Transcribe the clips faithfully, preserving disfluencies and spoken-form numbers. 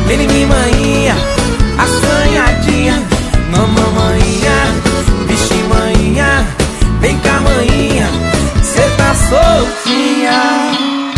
vem em mim, maninha, assanhadinha. Mamãinha, vixe, maninha, vem cá, maninha, cê tá soltinha.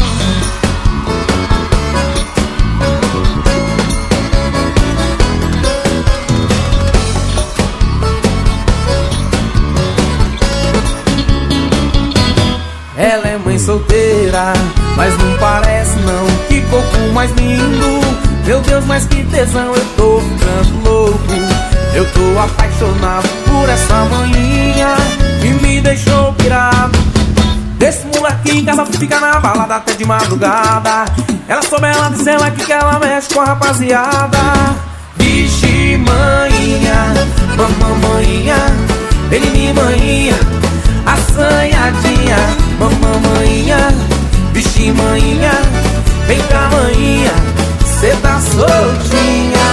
Ela é mãe solteira, mas não parece não. Que corpo mais lindo, meu Deus, mas que tesão. Eu tô ficando louco, eu tô apaixonado por essa maninha que me deixou pirado. Desse moleque em casa fica na balada até de madrugada. Ela soube, ela disse ela aqui que ela mexe com a rapaziada. Vixe, maninha, mamãinha, vem em mim, maninha, assanhadinha. Mamãinha, vixe, maninha, vem cá, maninha, cê tá soltinha.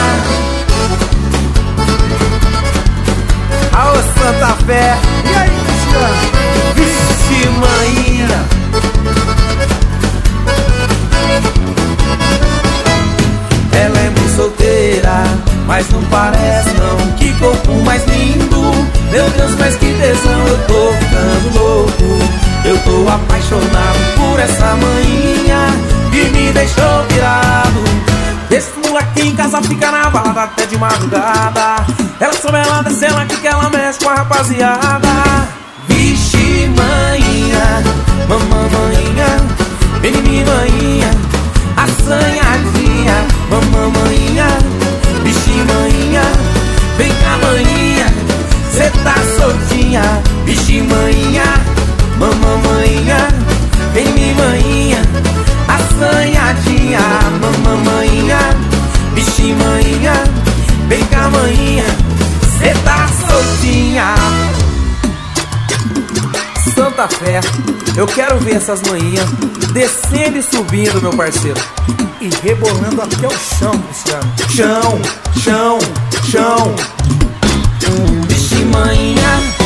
Alô, Santa Fé, e aí, Cristiano? Vixe, maninha. Ela é muito solteira, mas não parece não. Que corpo mais lindo, meu Deus, mas que tesão. Eu tô ficando louco, eu tô apaixonado por essa maninha que me deixou virado. Esse moleque em casa fica na balada até de madrugada. Ela soube, ela desce, ela aqui que ela mexe com a rapaziada. Vixe, maninha, mamãinha, vem em mim, maninha, assanhadinha. Mamãinha, vixe, maninha, vem cá, maninha, cê tá soltinha. Vixe, maninha, mamãinha, vem em mim, maninha, assanhadinha. Mamãinha, vixe, maninha, vem cá, maninha, cê tá soltinha. Santa Fé, eu quero ver essas maninhas descendo e subindo, meu parceiro, e rebolando até o chão, Cristiano. Chão, chão, chão. Vixe, maninha,